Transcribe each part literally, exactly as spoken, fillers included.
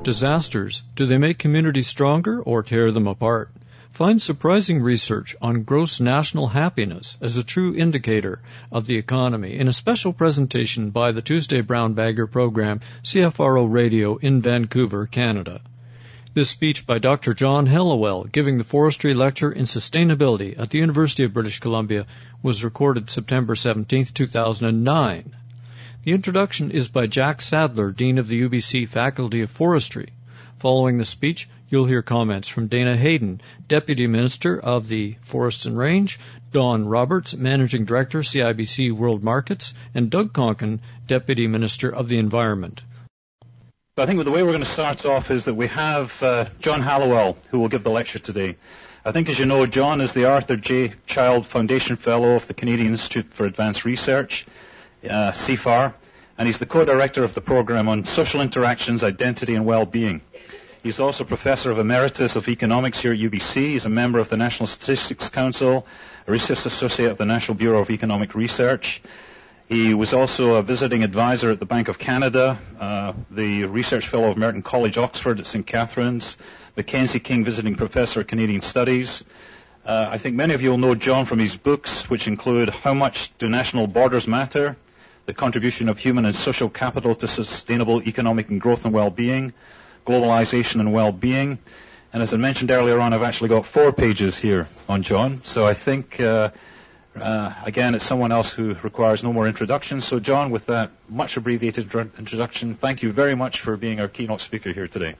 Disasters, do they make communities stronger or tear them apart? Find surprising research on gross national happiness as a true indicator of the economy in a special presentation by the Tuesday Brown Bagger program, C F R O Radio in Vancouver, Canada. This speech by Doctor John Hallowell, giving the Forestry Lecture in Sustainability at the University of British Columbia, was recorded September seventeenth, two thousand nine. The introduction is by Jack Sadler, Dean of the U B C Faculty of Forestry. Following the speech, you'll hear comments from Dana Hayden, Deputy Minister of the Forests and Range, Don Roberts, Managing Director, C I B C World Markets, and Doug Conkin, Deputy Minister of the Environment. I think the way we're going to start off is that we have uh, John Hallowell, who will give the lecture today. I think, as you know, John is the Arthur J. Child Foundation Fellow of the Canadian Institute for Advanced Research, uh, C F A R, and he's the co-director of the program on social interactions, identity, and well-being. He's also Professor of Emeritus of Economics here at U B C. He's a member of the National Statistics Council, a Research Associate of the National Bureau of Economic Research. He was also a visiting advisor at the Bank of Canada, uh, the Research Fellow of Merton College, Oxford at Saint Catharines, Mackenzie King Visiting Professor of Canadian Studies. Uh, I think many of you will know John from his books, which include How Much Do National Borders Matter?, The Contribution of Human and Social Capital to Sustainable Economic and Growth and Well-Being, Globalization and Well-Being. And as I mentioned earlier on, I've actually got four pages here on John. So I think, uh, uh, again, it's someone else who requires no more introduction. So John, with that much abbreviated dr- introduction, thank you very much for being our keynote speaker here today.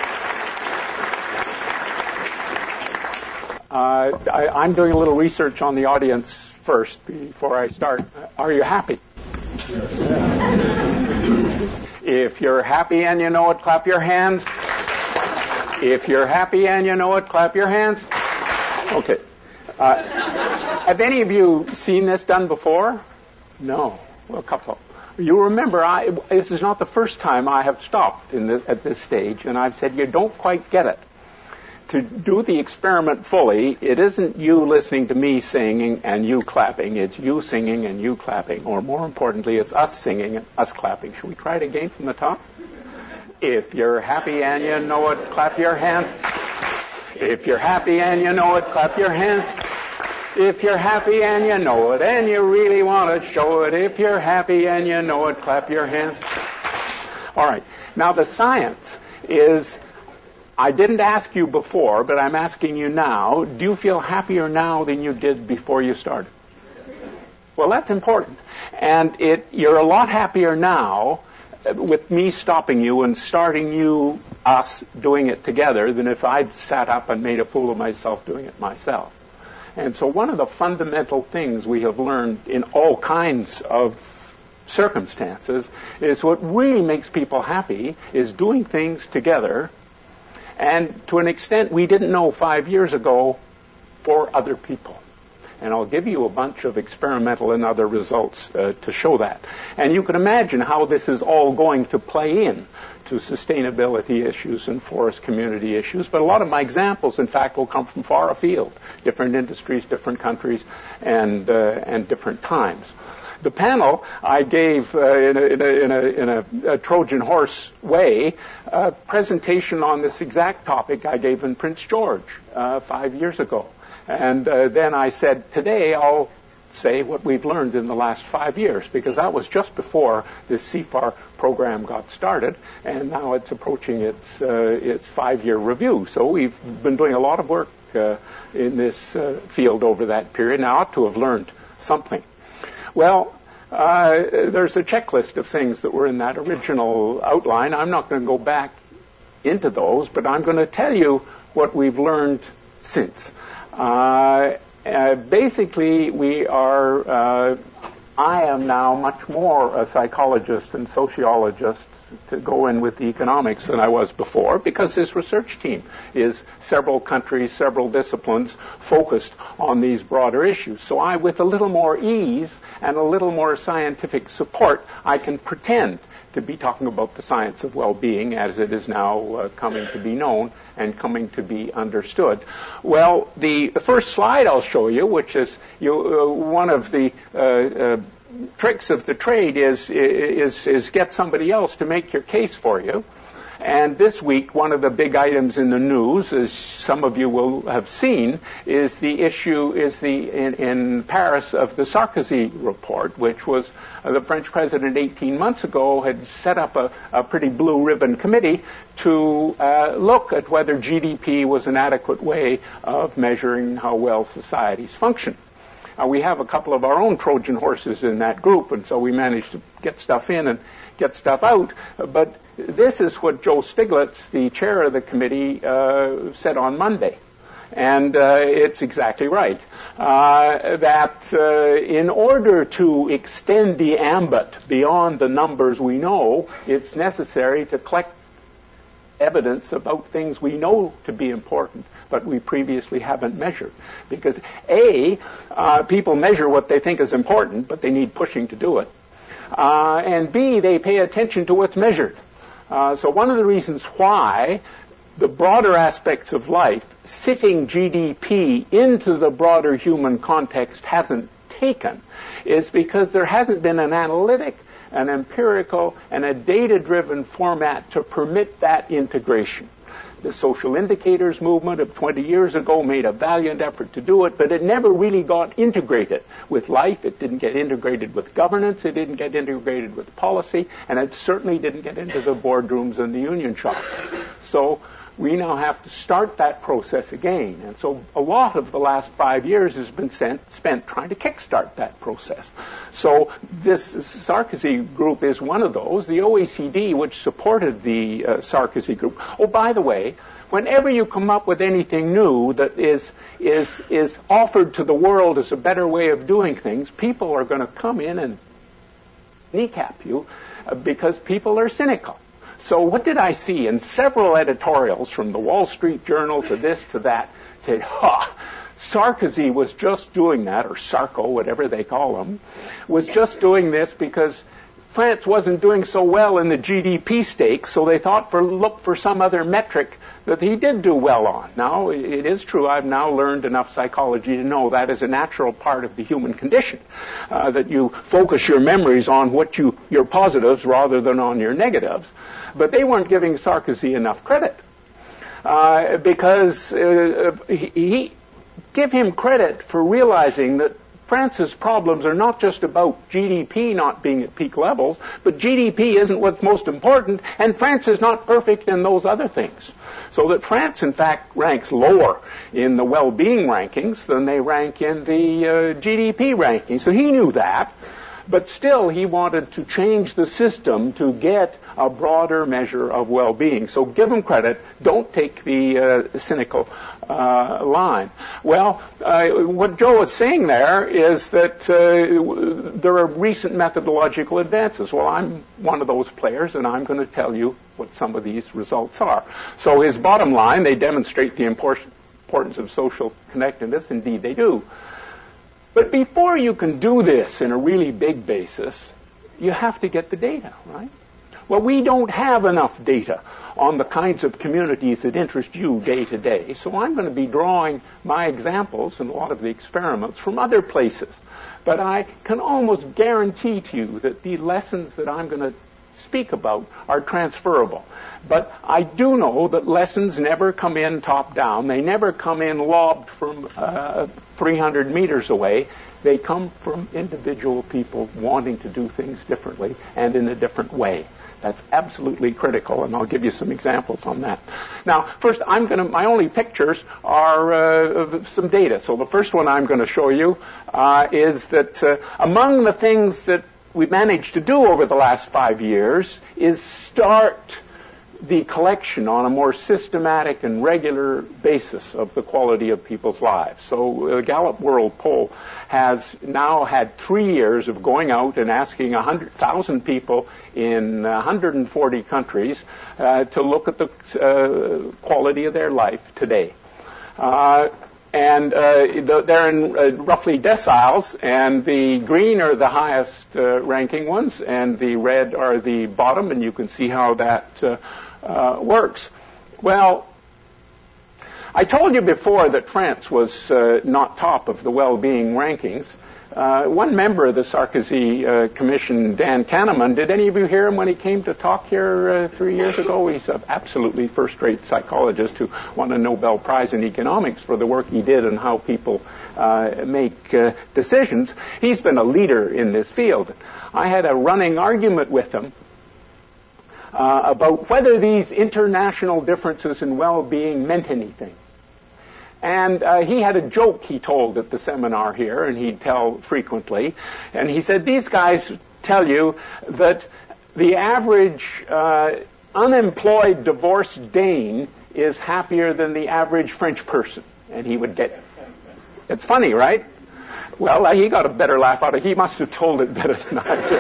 Uh, I, I'm doing a little research on the audience first before I start. Are you happy? If you're happy and you know it, clap your hands. If you're happy and you know it, clap your hands. Okay. Uh, have any of you seen this done before? No. Well, a couple. You remember, I, this is not the first time I have stopped in this, at this stage, and I've said, you don't quite get it. To do the experiment fully, it isn't you listening to me singing and you clapping. It's you singing and you clapping. Or more importantly, it's us singing and us clapping. Should we try it again from the top? If you're happy and you know it, clap your hands. If you're happy and you know it, clap your hands. If you're happy and you know it and you really want to show it, if you're happy and you know it, clap your hands. All right. Now the science is, I didn't ask you before, but I'm asking you now, do you feel happier now than you did before you started? Well, that's important. And it, you're a lot happier now with me stopping you and starting you, us, doing it together than if I'd sat up and made a fool of myself doing it myself. And so one of the fundamental things we have learned in all kinds of circumstances is what really makes people happy is doing things together. And to an extent we didn't know five years ago for other people. And I'll give you a bunch of experimental and other results uh, to show that. And you can imagine how this is all going to play in to sustainability issues and forest community issues. But a lot of my examples, in fact, will come from far afield, different industries, different countries, and, uh, and different times. The panel I gave uh, in, a, in, a, in, a, in a, a Trojan horse way, a presentation on this exact topic I gave in Prince George uh, five years ago. And uh, then I said, today I'll say what we've learned in the last five years, because that was just before this C F A R program got started, and now it's approaching its, uh, its five-year review. So we've been doing a lot of work uh, in this uh, field over that period, and I ought to have learned something. Well, uh, there's a checklist of things that were in that original outline. I'm not going to go back into those, but I'm going to tell you what we've learned since. Uh, uh, basically, we are, uh, I am now much more a psychologist and sociologist to go in with the economics than I was before, because this research team is several countries, several disciplines focused on these broader issues. So I, with a little more ease and a little more scientific support, I can pretend to be talking about the science of well-being as it is now uh, coming to be known and coming to be understood. Well, the first slide I'll show you, which is you, uh, one of the uh, uh, tricks of the trade is, is, is get somebody else to make your case for you. And this week, one of the big items in the news, as some of you will have seen, is the issue is the in, in Paris of the Sarkozy report, which was uh, the French president eighteen months ago had set up a, a pretty blue ribbon committee to uh, look at whether G D P was an adequate way of measuring how well societies function. Uh, we have a couple of our own Trojan horses in that group, and so we managed to get stuff in and get stuff out. But this is what Joe Stiglitz, the chair of the committee, uh, said on Monday. And uh, it's exactly right. Uh, that uh, in order to extend the ambit beyond the numbers we know, it's necessary to collect evidence about things we know to be important, but we previously haven't measured. Because A, uh, people measure what they think is important, but they need pushing to do it. Uh, and B, they pay attention to what's measured. Uh, so one of the reasons why the broader aspects of life, sitting G D P into the broader human context, hasn't taken, is because there hasn't been an analytic, an empirical, and a data-driven format to permit that integration. The social indicators movement of twenty years ago made a valiant effort to do it, but it never really got integrated with life. It didn't get integrated with governance. It didn't get integrated with policy. And it certainly didn't get into the boardrooms and the union shops. So we now have to start that process again. And so a lot of the last five years has been sent, spent trying to kickstart that process. So this Sarkozy group is one of those. The O E C D, which supported the uh, Sarkozy group. Oh, by the way, whenever you come up with anything new that is is is offered to the world as a better way of doing things, people are going to come in and kneecap you uh, because people are cynical. So what did I see in several editorials from the Wall Street Journal to this to that? Said, ha, Sarkozy was just doing that, or Sarko, whatever they call him, was just doing this because France wasn't doing so well in the G D P stakes, so they thought for look for some other metric that he did do well on. Now, it is true, I've now learned enough psychology to know that is a natural part of the human condition, uh, that you focus your memories on what you your positives rather than on your negatives. But they weren't giving Sarkozy enough credit uh, because uh, he, he give him credit for realizing that France's problems are not just about G D P not being at peak levels, but G D P isn't what's most important, and France is not perfect in those other things. So that France, in fact, ranks lower in the well-being rankings than they rank in the uh, G D P rankings. So he knew that, but still he wanted to change the system to get a broader measure of well-being. So give him credit. Don't take the uh, cynical uh, line. Well, uh, what Joe is saying there is that uh, there are recent methodological advances. Well, I'm one of those players, and I'm going to tell you what some of these results are. So his bottom line, they demonstrate the importance of social connectedness. Indeed, they do. But before you can do this in a really big basis, you have to get the data, right? Well, we don't have enough data on the kinds of communities that interest you day to day. So I'm going to be drawing my examples and a lot of the experiments from other places. But I can almost guarantee to you that the lessons that I'm going to speak about are transferable. But I do know that lessons never come in top down. They never come in lobbed from uh, three hundred meters away. They come from individual people wanting to do things differently and in a different way. That's absolutely critical, and I'll give you some examples on that. Now, first, I'm going to, my only pictures are uh, some data. So the first one I'm going to show you uh, is that uh, among the things that we managed to do over the last five years is start the collection on a more systematic and regular basis of the quality of people's lives. So the Gallup World Poll has now had three years of going out and asking one hundred thousand people in one hundred forty countries uh, to look at the uh, quality of their life today. Uh, and uh, the, they're in uh, roughly deciles, and the green are the highest uh, ranking ones, and the red are the bottom, and you can see how that uh, Uh, works. Well, I told you before that France was uh, not top of the well-being rankings. Uh, one member of the Sarkozy uh, Commission, Dan Kahneman, did any of you hear him when he came to talk here uh, three years ago? He's an absolutely first-rate psychologist who won a Nobel Prize in economics for the work he did on how people uh, make uh, decisions. He's been a leader in this field. I had a running argument with him uh, about whether these international differences in well-being meant anything. And uh, he had a joke he told at the seminar here, and he'd tell frequently. And he said, these guys tell you that the average uh, unemployed divorced Dane is happier than the average French person. And he would get, it's funny, right? Well, uh, he got a better laugh out of it. He must have told it better than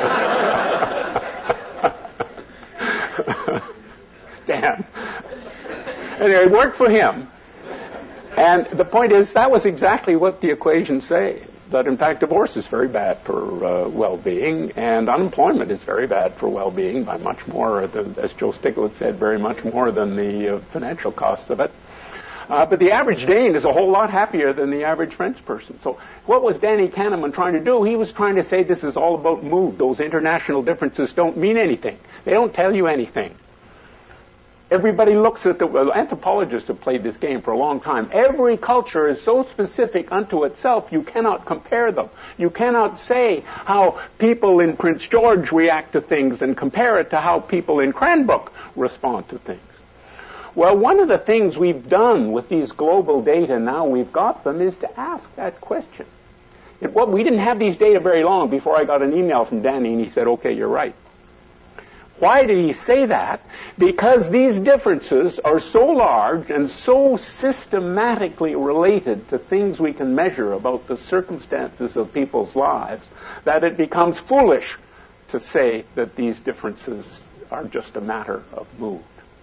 I did. Damn. Anyway, it worked for him. And the point is, that was exactly what the equations say, that in fact divorce is very bad for uh, well-being, and unemployment is very bad for well-being by much more than, as Joe Stiglitz said, very much more than the uh, financial cost of it. Uh, but the average Dane is a whole lot happier than the average French person. So what was Danny Kahneman trying to do? He was trying to say this is all about mood. Those international differences don't mean anything. They don't tell you anything. Everybody looks at the, well, anthropologists have played this game for a long time. Every culture is so specific unto itself, you cannot compare them. You cannot say how people in Prince George react to things and compare it to how people in Cranbrook respond to things. Well, one of the things we've done with these global data, now we've got them, is to ask that question. It, well, we didn't have these data very long before I got an email from Danny and he said, okay, you're right. Why did he say that? Because these differences are so large and so systematically related to things we can measure about the circumstances of people's lives that it becomes foolish to say that these differences are just a matter of mood.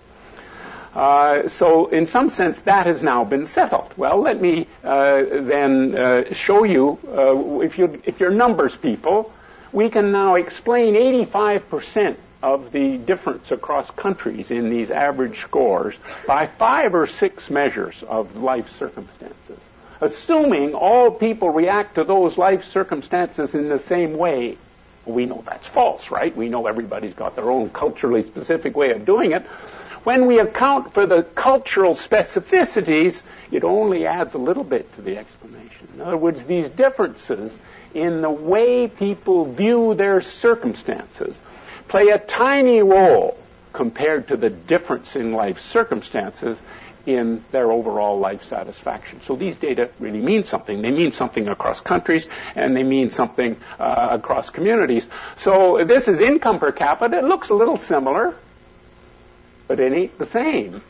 Uh, so in some sense, that has now been settled. Well, let me uh, then uh, show you, uh, if, you, if you're numbers people, we can now explain eighty-five percent of the difference across countries in these average scores by five or six measures of life circumstances, assuming all people react to those life circumstances in the same way. We know that's false, right? We know everybody's got their own culturally specific way of doing it. When we account for the cultural specificities, it only adds a little bit to the explanation. In other words, these differences in the way people view their circumstances play a tiny role compared to the difference in life circumstances in their overall life satisfaction. So these data really mean something. They mean something across countries, and they mean something uh, across communities. So this is income per capita. It looks a little similar, but it ain't the same.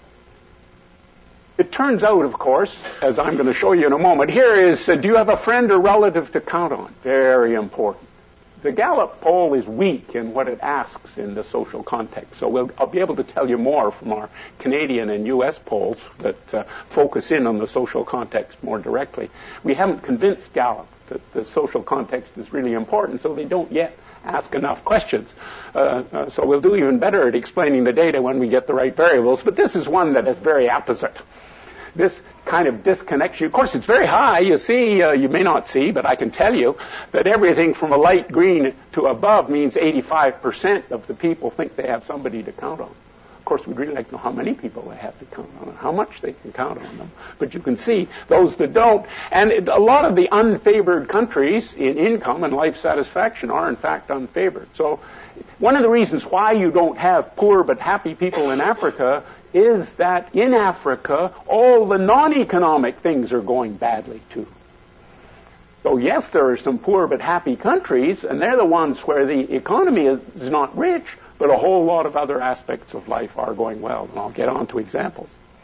It turns out, of course, as I'm going to show you in a moment, here is, uh, do you have a friend or relative to count on? Very important. The Gallup poll is weak in what it asks in the social context. So we'll, I'll be able to tell you more from our Canadian and U S polls that uh, focus in on the social context more directly. We haven't convinced Gallup that the social context is really important, so they don't yet ask enough questions. Uh, uh, so we'll do even better at explaining the data when we get the right variables. But this is one that is very opposite. This kind of disconnection, of course, it's very high. You see, uh, you may not see, but I can tell you that everything from a light green to above means eighty-five percent of the people think they have somebody to count on. Of course, we'd really like to know how many people they have to count on, how much they can count on them. But you can see those that don't. And it, a lot of the unfavored countries in income and life satisfaction are, in fact, unfavored. So one of the reasons why you don't have poor but happy people in Africa is that in Africa, all the non-economic things are going badly, too. So, yes, there are some poor but happy countries, and they're the ones where the economy is not rich, but a whole lot of other aspects of life are going well, and I'll get on to examples.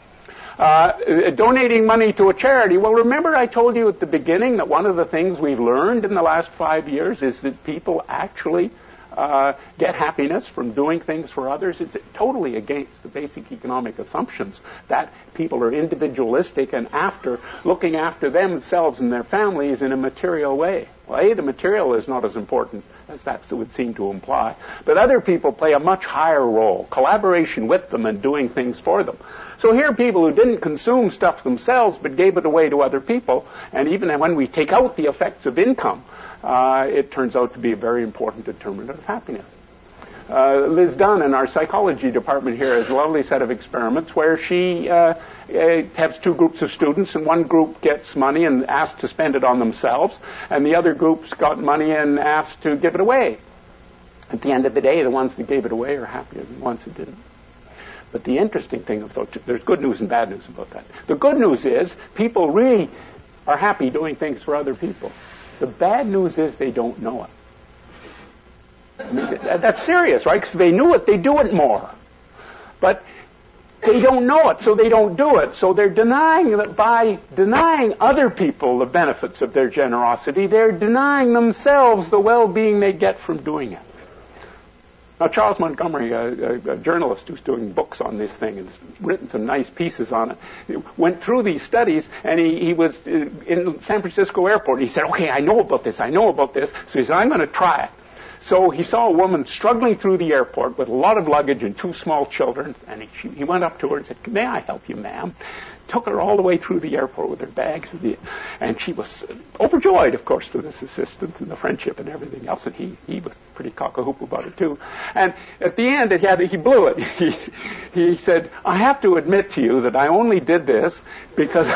Uh, donating money to a charity. Well, remember I told you at the beginning that one of the things we've learned in the last five years is that people actually Uh, get happiness from doing things for others. It's totally against the basic economic assumptions that people are individualistic and after looking after themselves and their families in a material way. Well, A, the material is not as important as that would seem to imply, but other people play a much higher role, collaboration with them and doing things for them. So here are people who didn't consume stuff themselves but gave it away to other people, and even when we take out the effects of income, uh, it turns out to be a very important determinant of happiness. Uh, Liz Dunn in our psychology department here has a lovely set of experiments where she uh, uh, has two groups of students, and one group gets money and asked to spend it on themselves, and the other group's got money and asked to give it away. At the end of the day, the ones that gave it away are happier than the ones that didn't. But the interesting thing, of those, there's good news and bad news about that. The good news is people really are happy doing things for other people. The bad news is they don't know it. I mean, that's serious, right? Because if they knew it, they'd do it more. But they don't know it, so they don't do it. So they're denying that by denying other people the benefits of their generosity, they're denying themselves the well-being they get from doing it. Now, Charles Montgomery, a, a, a journalist who's doing books on this thing and has written some nice pieces on it, went through these studies, and he, he was in San Francisco airport. He said, okay, I know about this, I know about this. So he said, I'm going to try it. So he saw a woman struggling through the airport with a lot of luggage and two small children, and he, she, he went up to her and said, may I help you, ma'am? Took her all the way through the airport with her bags, and, the, and she was overjoyed, of course, for this assistance and the friendship and everything else, and he, he was pretty cock-a-hoop about it, too. And at the end, it had, he blew it. He, he said, I have to admit to you that I only did this because,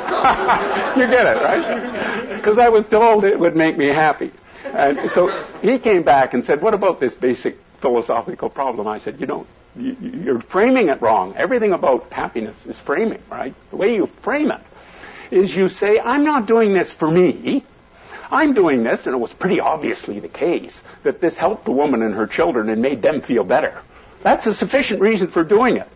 you get it, right? Because I was told it would make me happy. And so he came back and said, what about this basic philosophical problem? I said, you don't, you, you're framing it wrong. Everything about happiness is framing, right? The way you frame it is you say, I'm not doing this for me. I'm doing this, and it was pretty obviously the case, that this helped the woman and her children and made them feel better. That's a sufficient reason for doing it.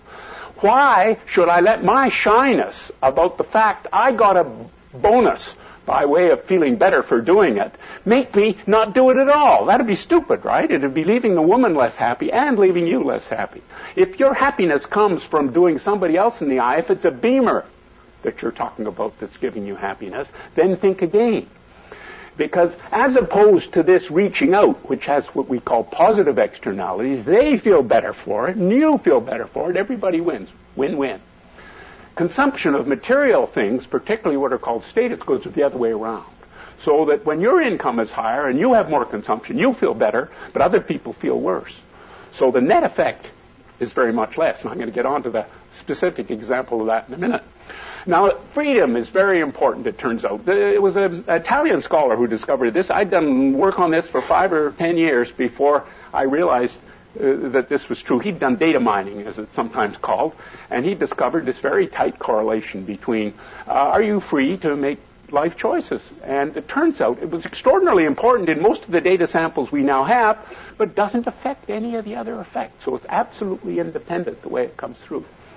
Why should I let my shyness about the fact I got a bonus by way of feeling better for doing it, make me not do it at all? That'd be stupid, right? It'd be leaving the woman less happy and leaving you less happy. If your happiness comes from doing somebody else in the eye, if it's a beamer that you're talking about that's giving you happiness, then think again. Because as opposed to this reaching out, which has what we call positive externalities, they feel better for it, and you feel better for it, everybody wins. Win-win. Consumption of material things, particularly what are called status goods, is the other way around. So that when your income is higher and you have more consumption, you feel better, but other people feel worse. So the net effect is very much less. And I'm going to get on to the specific example of that in a minute. Now, freedom is very important, it turns out. It was an Italian scholar who discovered this. I'd done work on this for five or ten years before I realized Uh, that this was true. He'd done data mining, as it's sometimes called, and he discovered this very tight correlation between uh, are you free to make life choices? And it turns out it was extraordinarily important in most of the data samples we now have, but doesn't affect any of the other effects. So it's absolutely independent the way it comes through.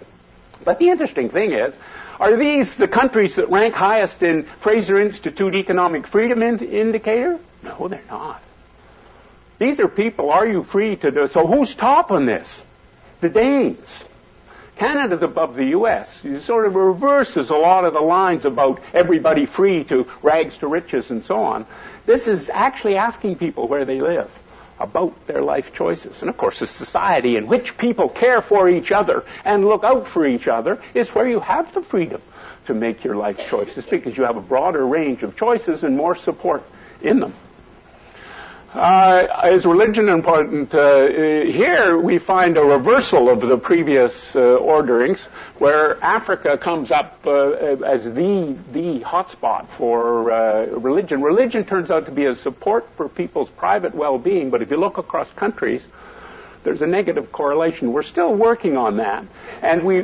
But the interesting thing is, are these the countries that rank highest in Fraser Institute Economic Freedom ind- Indicator? No, they're not. These are people, are you free to do? So who's top on this? The Danes. Canada's above the U S. It sort of reverses a lot of the lines about everybody free to rags to riches and so on. This is actually asking people where they live about their life choices. And of course, a society in which people care for each other and look out for each other is where you have the freedom to make your life choices, because you have a broader range of choices and more support in them. Uh, is religion important? Uh, here we find a reversal of the previous uh, orderings, where Africa comes up uh, as the the hotspot for uh, religion. Religion turns out to be a support for people's private well-being, but if you look across countries, there's a negative correlation. We're still working on that, and we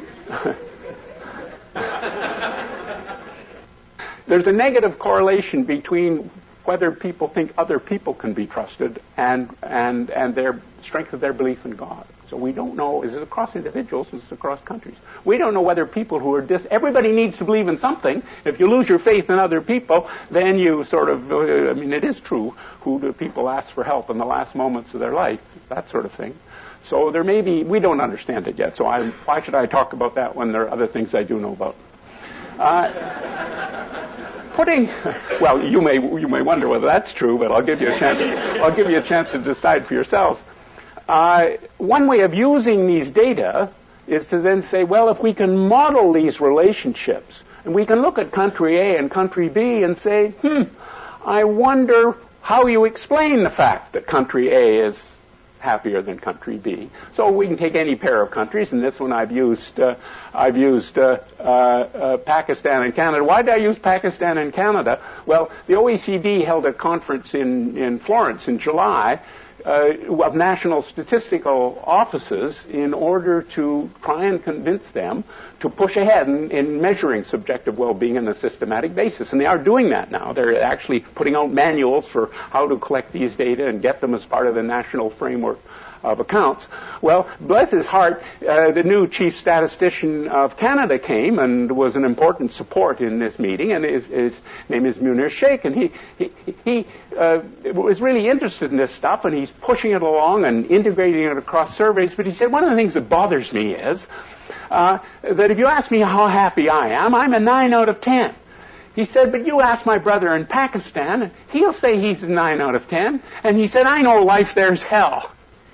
there's a negative correlation between whether people think other people can be trusted and and and their strength of their belief in God. So we don't know, is it across individuals, is it across countries? We don't know whether people who are dis... Everybody needs to believe in something. If you lose your faith in other people, then you sort of, uh, I mean, it is true, who do people ask for help in the last moments of their life, that sort of thing. So there may be, we don't understand it yet, so I, why should I talk about that when there are other things I do know about? Uh, Putting, well, you may you may wonder whether that's true, but I'll give you a chance. I'll give you a chance to decide for yourselves. Uh, one way of using these data is to then say, well, if we can model these relationships, and we can look at country A and country B and say, hmm, I wonder how you explain the fact that country A is happier than country B. So we can take any pair of countries, and this one I've used uh, I've used uh, uh, uh, Pakistan and Canada. Why did I use Pakistan and Canada? Well, the O E C D held a conference in, in Florence in July uh, of national statistical offices in order to try and convince them to push ahead in, in measuring subjective well-being on a systematic basis. And they are doing that now. They're actually putting out manuals for how to collect these data and get them as part of the national framework of accounts. Well, bless his heart, uh, the new chief statistician of Canada came and was an important support in this meeting, and his, his name is Munir Sheikh, and he he, he uh, was really interested in this stuff, and he's pushing it along and integrating it across surveys. But he said, one of the things that bothers me is uh, that if you ask me how happy I am, I'm a nine out of ten. He said, but you ask my brother in Pakistan, he'll say he's a nine out of ten. And he said, I know life there's hell.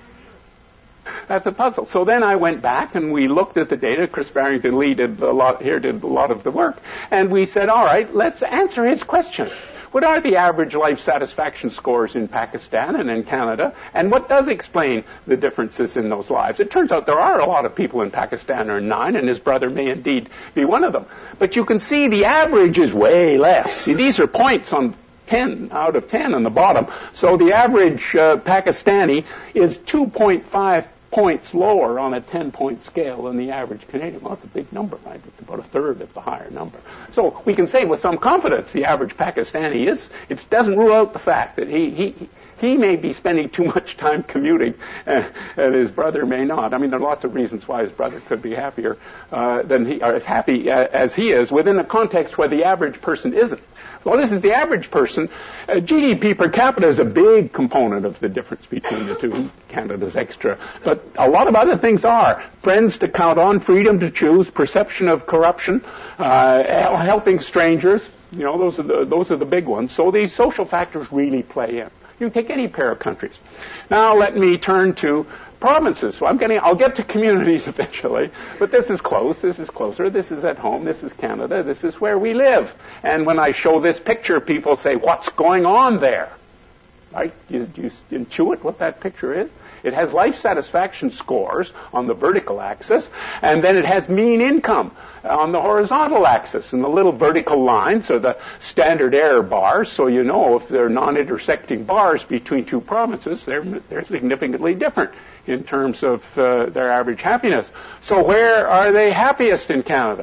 That's a puzzle. So then I went back and we looked at the data. Chris Barrington Lee did a lot here, did a lot of the work. And we said, all right, let's answer his question. What are the average life satisfaction scores in Pakistan and in Canada? And what does explain the differences in those lives? It turns out there are a lot of people in Pakistan who are nine, and his brother may indeed be one of them. But you can see the average is way less. See, these are points on ten out of ten on the bottom. So the average uh, Pakistani is two point five points lower on a ten-point scale than the average Canadian. Well, that's a big number, right? It's about a third of the higher number. So we can say with some confidence the average Pakistani is. It doesn't rule out the fact that he he he may be spending too much time commuting, uh, and his brother may not. I mean, there are lots of reasons why his brother could be happier uh, than he, or as happy uh, as he is, within a context where the average person isn't. Well, this is the average person. Uh, G D P per capita is a big component of the difference between the two. Canada's extra. But a lot of other things are. Friends to count on, freedom to choose, perception of corruption, uh, helping strangers. You know, those are the, those are the big ones. So these social factors really play in. You take any pair of countries. Now let me turn to provinces. So I'm getting, I'll get to communities eventually, but this is close, this is closer, this is at home, this is Canada, this is where we live. And when I show this picture, people say, what's going on there? Right? Do you, do you intuit what that picture is? It has life satisfaction scores on the vertical axis, and then it has mean income on the horizontal axis. And the little vertical lines are the standard error bars, so you know if they're non-intersecting bars between two provinces, they're, they're significantly different in terms of uh, their average happiness. So where are they happiest in Canada?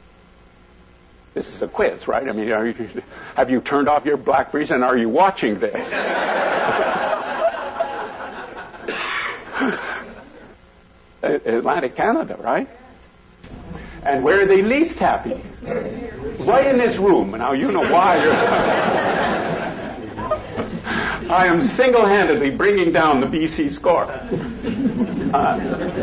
This is a quiz, right? I mean, are you, have you turned off your Blackberries and are you watching this? Atlantic Canada, right? And where are they least happy? Right in this room. Now you know why you're... I am single-handedly bringing down the B C score. Uh,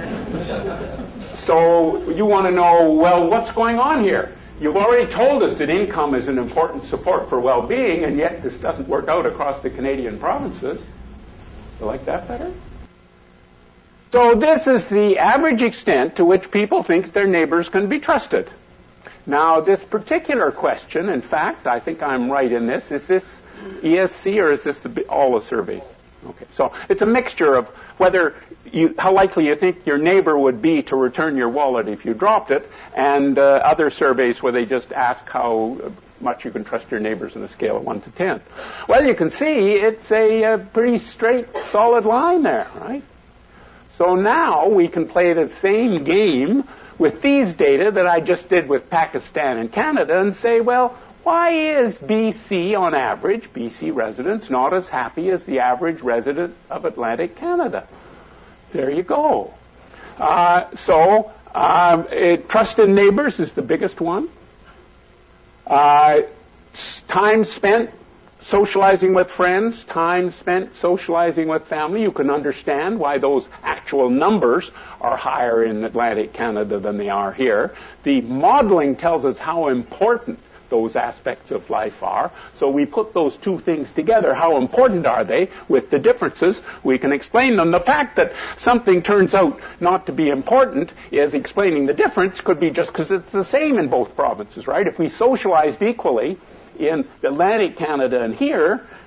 so you want to know, well, what's going on here? You've already told us that income is an important support for well-being, and yet this doesn't work out across the Canadian provinces. You like that better? So this is the average extent to which people think their neighbors can be trusted. Now, this particular question, in fact, I think I'm right in this, is this E S C or is this the, all the surveys? Okay, so it's a mixture of whether you, how likely you think your neighbor would be to return your wallet if you dropped it, and uh, other surveys where they just ask how much you can trust your neighbors on a scale of one to ten. Well, you can see it's a, a pretty straight, solid line there, right? So now we can play the same game with these data that I just did with Pakistan and Canada and say, well, why is B C on average, B C residents, not as happy as the average resident of Atlantic Canada? There you go. Uh, so um, it, trust in neighbors is the biggest one. Uh, time spent socializing with friends, time spent socializing with family. You can understand why those actual numbers are higher in Atlantic Canada than they are here. The modeling tells us how important those aspects of life are. So we put those two things together. How important are they? With the differences, we can explain them. The fact that something turns out not to be important is explaining the difference could be just because it's the same in both provinces, right? If we socialized equally in Atlantic Canada and here,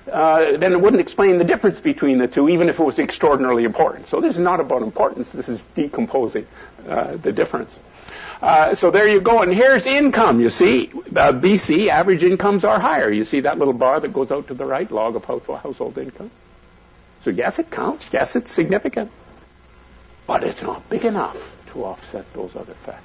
uh, then it wouldn't explain the difference between the two, even if it was extraordinarily important. So this is not about importance. This is decomposing uh, the difference. Uh, so there you go. And here's income, you see. Uh, B C, average incomes are higher. You see that little bar that goes out to the right, log of household income? So yes, it counts. Yes, it's significant. But it's not big enough to offset those other factors.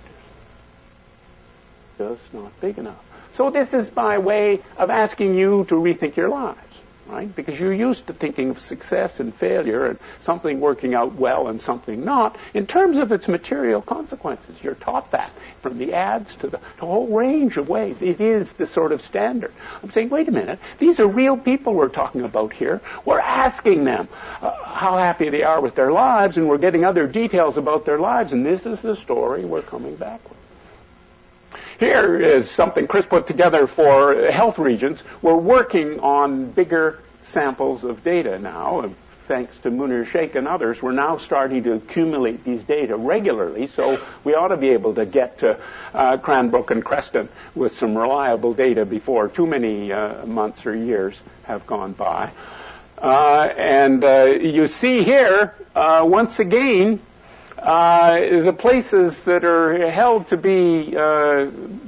Just not big enough. So this is by way of asking you to rethink your lives, right? Because you're used to thinking of success and failure and something working out well and something not in terms of its material consequences. You're taught that from the ads to the, to a whole range of ways. It is the sort of standard. I'm saying, wait a minute, these are real people we're talking about here. We're asking them uh, how happy they are with their lives, and we're getting other details about their lives, and this is the story we're coming back with. Here is something Chris put together for health regions. We're working on bigger samples of data now. And thanks to Munir Sheikh and others, we're now starting to accumulate these data regularly. So we ought to be able to get to uh, Cranbrook and Creston with some reliable data before too many uh, months or years have gone by. Uh, and uh, you see here, uh, once again, Uh, the places that are held to be uh,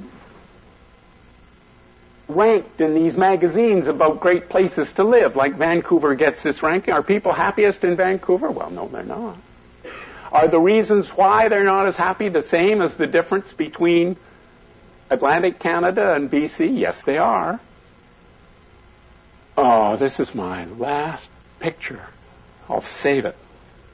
ranked in these magazines about great places to live, like Vancouver gets this ranking. Are people happiest in Vancouver? Well, no, they're not. Are the reasons why they're not as happy the same as the difference between Atlantic Canada and B C? Yes, they are. Oh, this is my last picture. I'll save it.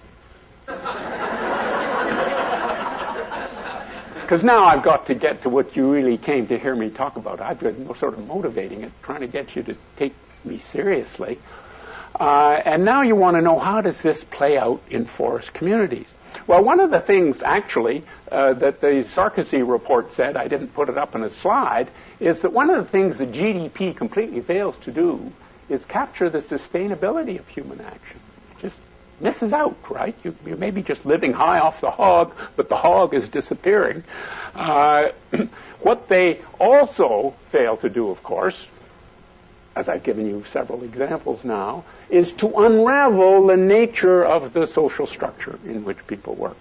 Because now I've got to get to what you really came to hear me talk about. I've been sort of motivating it, trying to get you to take me seriously. Uh, and now you want to know, how does this play out in forest communities? Well, one of the things, actually, uh, that the Sarkozy report said, I didn't put it up on a slide, is that one of the things that G D P completely fails to do is capture the sustainability of human action. Just misses out, right? You, you may be just living high off the hog, but the hog is disappearing. Uh, what they also fail to do, of course, as I've given you several examples now, is to unravel the nature of the social structure in which people work.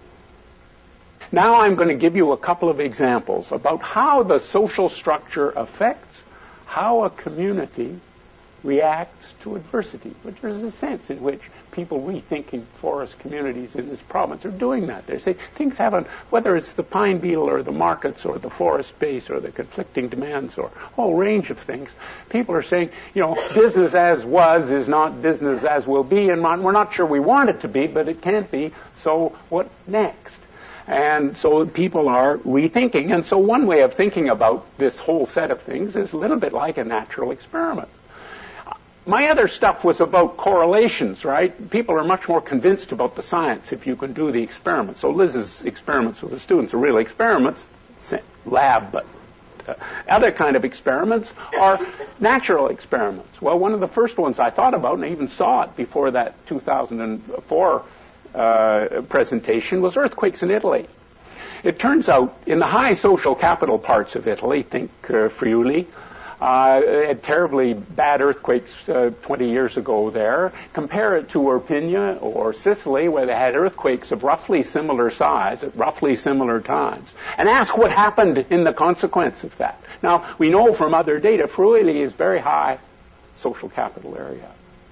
Now I'm going to give you a couple of examples about how the social structure affects how a community reacts to adversity, which is a sense in which people rethinking forest communities in this province are doing that. They say things haven't, whether it's the pine beetle or the markets or the forest base or the conflicting demands or a whole range of things, people are saying, you know, business as was is not business as will be, and we're not sure we want it to be, but it can't be, so what next? And so people are rethinking. And so one way of thinking about this whole set of things is a little bit like a natural experiment. My other stuff was about correlations, right? People are much more convinced about the science if you can do the experiments. So Liz's experiments with the students are real experiments, lab, but uh, other kind of experiments are natural experiments. Well, one of the first ones I thought about, and I even saw it before that two thousand four uh, presentation, was earthquakes in Italy. It turns out in the high social capital parts of Italy, think uh, Friuli, Uh, had terribly bad earthquakes uh, twenty years ago there. Compare it to Irpinia or Sicily, where they had earthquakes of roughly similar size at roughly similar times. And ask what happened in the consequence of that. Now, we know from other data, Friuli is very high social capital area.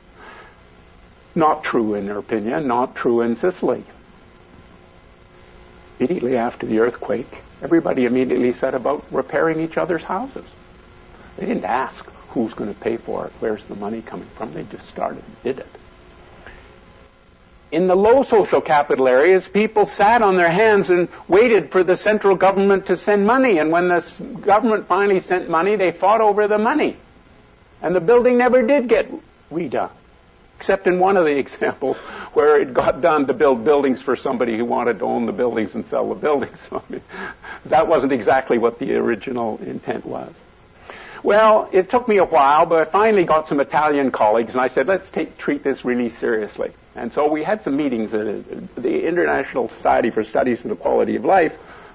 Not true in Irpinia, not true in Sicily. Immediately after the earthquake, everybody immediately set about repairing each other's houses. They didn't ask who's going to pay for it, where's the money coming from. They just started and did it. In the low social capital areas, people sat on their hands and waited for the central government to send money. And when the government finally sent money, they fought over the money. And the building never did get redone, except in one of the examples where it got done to build buildings for somebody who wanted to own the buildings and sell the buildings. So, I mean, that wasn't exactly what the original intent was. Well, it took me a while, but I finally got some Italian colleagues, and I said, let's take, treat this really seriously. And so we had some meetings. At the International Society for Studies of the Quality of Life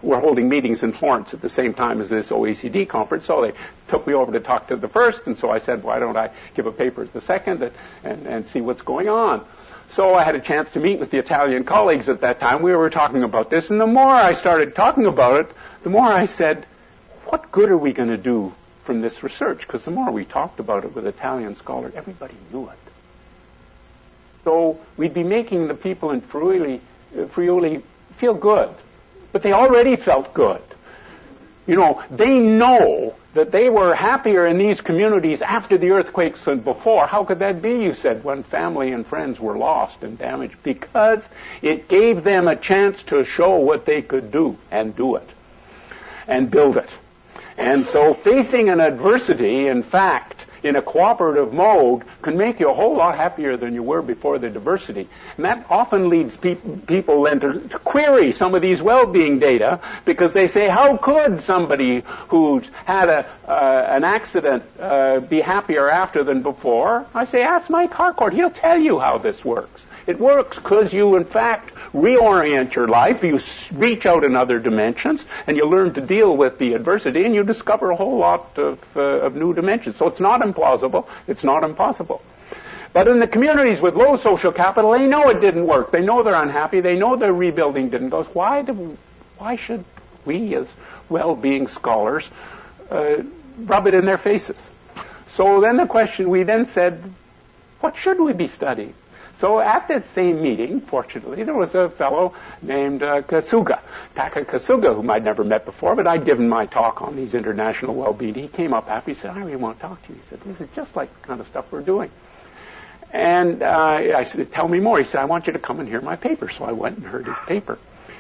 were holding meetings in Florence at the same time as this O E C D conference, so they took me over to talk to the first, and so I said, why don't I give a paper at the second and, and, and see what's going on? So I had a chance to meet with the Italian colleagues at that time. We were talking about this, and the more I started talking about it, the more I said, what good are we going to do from this research? Because the more we talked about it with Italian scholars, everybody knew it. So we'd be making the people in Friuli, uh, Friuli feel good, but they already felt good. You know, they know that they were happier in these communities after the earthquakes than before. How could that be, you said, when family and friends were lost and damaged? Because it gave them a chance to show what they could do and do it and build it. And so facing an adversity, in fact, in a cooperative mode, can make you a whole lot happier than you were before the adversity. And that often leads pe- people then to, to query some of these well-being data, because they say, how could somebody who's had a, uh, an accident uh, be happier after than before? I say, ask Mike Harcourt. He'll tell you how this works. It works because you, in fact, reorient your life, you reach out in other dimensions, and you learn to deal with the adversity, and you discover a whole lot of, uh, of new dimensions. So it's not implausible, it's not impossible. But in the communities with low social capital, they know it didn't work. They know they're unhappy. They know their rebuilding didn't go. Why do, why should we, as well-being scholars, uh, rub it in their faces? So then the question, we then said, what should we be studying? So at this same meeting, fortunately, there was a fellow named uh, Kasuga, Taka Kasuga, whom I'd never met before, but I'd given my talk on these international well-being. He came up after, he said, I really want to talk to you. He said, this is just like the kind of stuff we're doing. And uh, I said, tell me more. He said, I want you to come and hear my paper. So I went and heard his paper.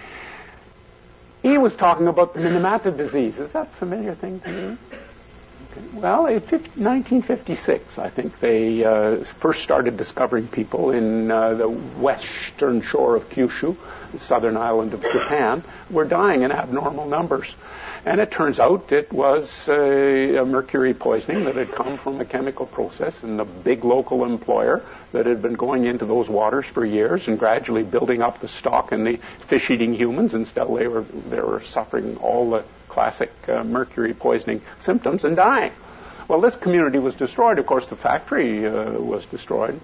He was talking about the Minamata disease. Is that a familiar thing to you? Well, in nineteen fifty-six, I think they uh, first started discovering people in uh, the western shore of Kyushu, the southern island of Japan, were dying in abnormal numbers. And it turns out it was uh, a mercury poisoning that had come from a chemical process in the big local employer that had been going into those waters for years and gradually building up the stock in the fish-eating humans until they were, they were suffering all the classic uh, mercury poisoning symptoms and dying. Well, this community was destroyed. Of course, the factory uh, was destroyed.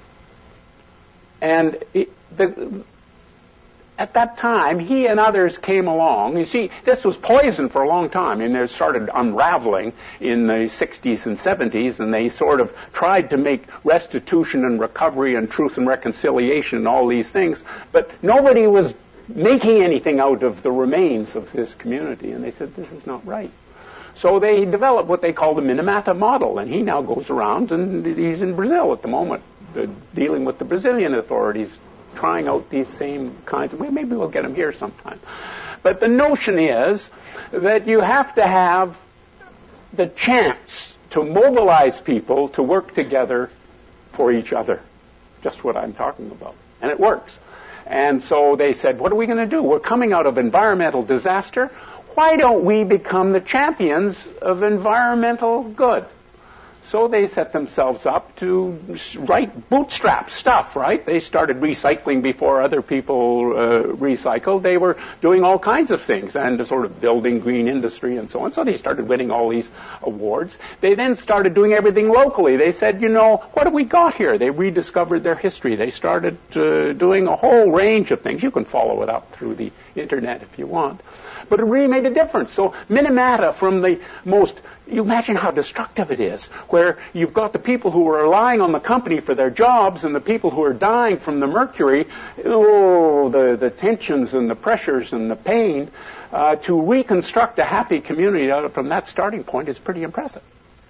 And it, the, at that time, he and others came along. You see, this was poison for a long time, and it started unraveling in the sixties and seventies, and they sort of tried to make restitution and recovery and truth and reconciliation and all these things, but nobody was making anything out of the remains of this community, and they said, this is not right. So they developed what they call the Minamata model, and he now goes around, and he's in Brazil at the moment, uh, dealing with the Brazilian authorities, trying out these same kinds of, well, maybe we'll get him here sometime. But the notion is that you have to have the chance to mobilize people to work together for each other. Just what I'm talking about. And it works. And so they said, what are we going to do? We're coming out of environmental disaster. Why don't we become the champions of environmental good? So they set themselves up to write bootstrap stuff, right? They started recycling before other people uh, recycled. They were doing all kinds of things and sort of building green industry and so on. So they started winning all these awards. They then started doing everything locally. They said, you know, what have we got here? They rediscovered their history. They started uh, doing a whole range of things. You can follow it up through the internet if you want. But it really made a difference. So Minamata, from the most, you imagine how destructive it is, where you've got the people who are relying on the company for their jobs and the people who are dying from the mercury, oh, the, the tensions and the pressures and the pain, uh, to reconstruct a happy community out of, from that starting point is pretty impressive.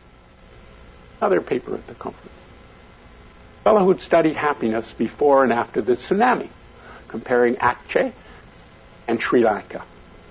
Another paper at the conference. A fellow who'd studied happiness before and after the tsunami, comparing Aceh and Sri Lanka.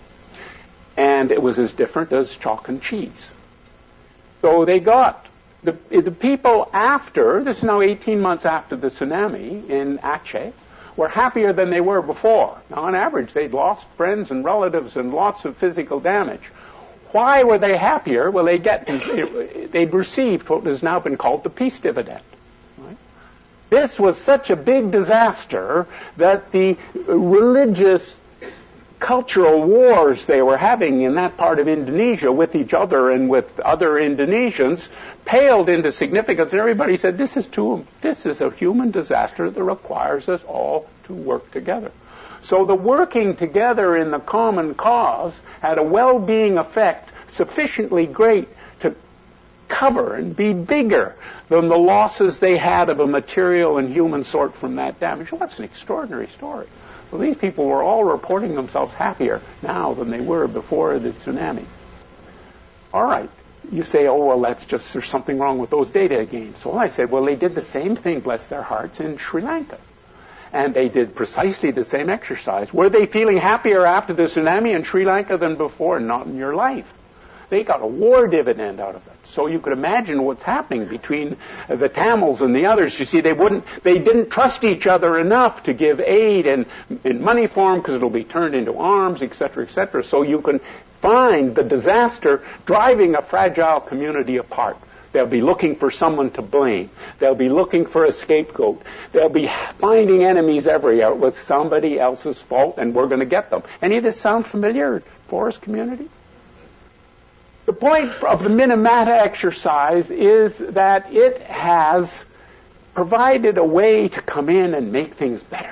And it was as different as chalk and cheese. So they got the, the people after, this is now eighteen months after the tsunami in Aceh, were happier than they were before. Now, on average, they'd lost friends and relatives and lots of physical damage. Why were they happier? Well, they get, they'd received what has now been called the peace dividend. Right? This was such a big disaster that the religious cultural wars they were having in that part of Indonesia with each other and with other Indonesians paled into significance. And everybody said, this is too, this is a human disaster that requires us all to work together. So the working together in the common cause had a well-being effect sufficiently great to cover and be bigger than the losses they had of a material and human sort from that damage. Well, that's an extraordinary story. Well, these people were all reporting themselves happier now than they were before the tsunami. All right. You say, oh, well, that's just, there's something wrong with those data again. So I said, well, they did the same thing, bless their hearts, in Sri Lanka. And they did precisely the same exercise. Were they feeling happier after the tsunami in Sri Lanka than before? Not in your life. They got a war dividend out of it. So you could imagine what's happening between the Tamils and the others. You see, they wouldn't, they didn't trust each other enough to give aid and in money form because it'll be turned into arms, et cetera, et cetera. So you can find the disaster driving a fragile community apart. They'll be looking for someone to blame. They'll be looking for a scapegoat. They'll be finding enemies everywhere. It was somebody else's fault, and we're going to get them. Any of this sound familiar, forest community? The point of the Minamata exercise is that it has provided a way to come in and make things better.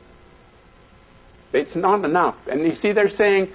It's not enough. And you see, they're saying,